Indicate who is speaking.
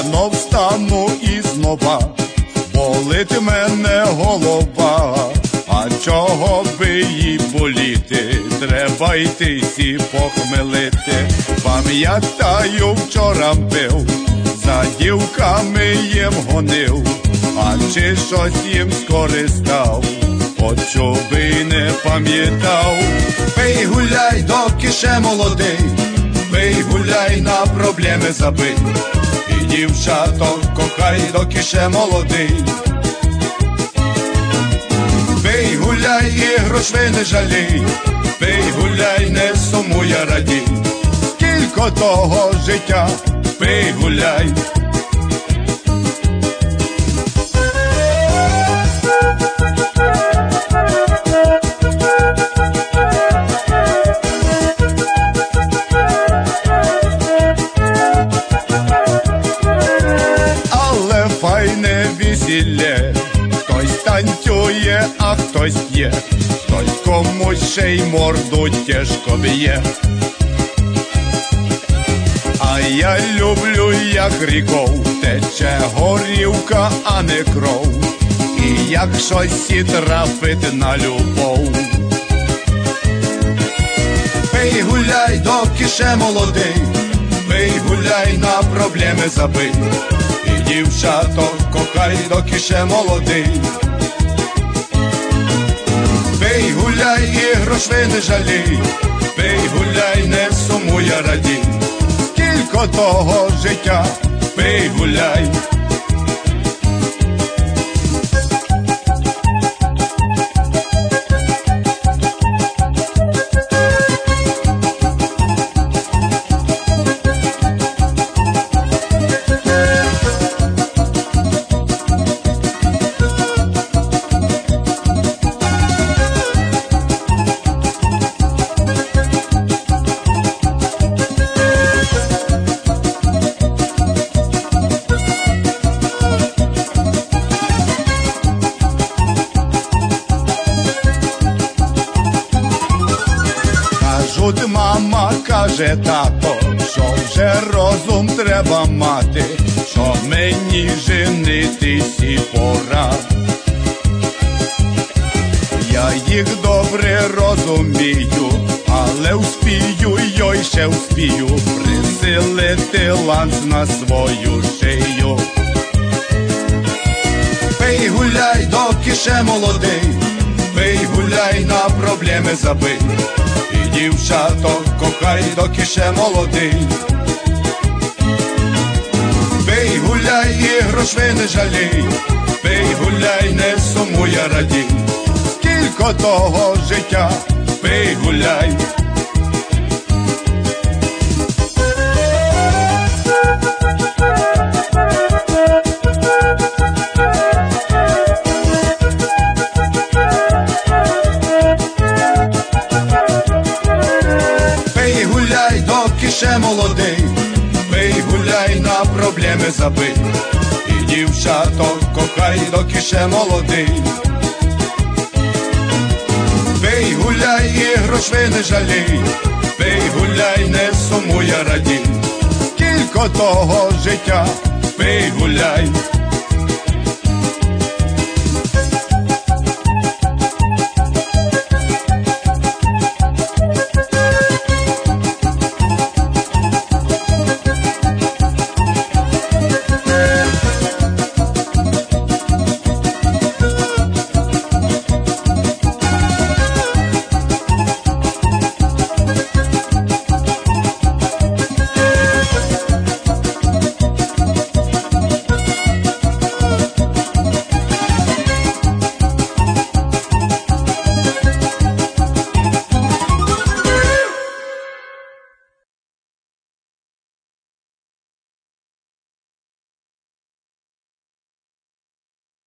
Speaker 1: Знов встану і знова, болить мене голова. А чого би їй боліти, треба йти сі похмелити. Пам'ятаю, вчора пив, за дівками їм гонив, а чи щось їм скористав, от що би не пам'ятав. Пий гуляй, доки ще молодий, пий гуляй, на проблеми забий, і дівчаток кохай, доки ще молодий. Пий гуляй і грошей не жалій, пий гуляй, не сумуй, а радій. Скільки того життя, пий гуляй. Але файне весілля, хтось танцює, а хтось п'є, хтось комусь ще й морду тяжко б'є. А я люблю, як ріков тече горівка, а не кров, і як щось і трафить на любов. Пий гуляй, доки ще молодий, пий гуляй, на проблеми забий, і дівчаток кохай, доки ще молодий. Пий гуляй і грошей не жалій, пий гуляй, не сумуй, а радій. Скільки того життя, пий гуляй. Кажуть, мама, каже тато, що вже розум треба мати, що мені женитися пора. Я їх добре розумію, але вспію, й ще вспію присилити ланц на свою шию. Пий гуляй, доки ще молодий, пий гуляй, на проблеми забий, і дівчаток кохай, доки ще молодий. Пий гуляй і грошей не жалій, пий гуляй, не сумуй, а радій. Скільки того життя, пий гуляй. Пий гуляй, доки ще молодий, пий гуляй, на проблеми забий, і дівчаток кохай, доки ще молодий. Пий гуляй і грошей не жалій, пий гуляй, не сумуй, а радій. Скільки того життя, пий гуляй.